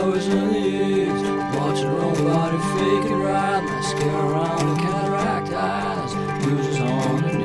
flowers and leaves. Watch her own body fake and ride. Mascara on the cataract eyes. Bruises on her knees.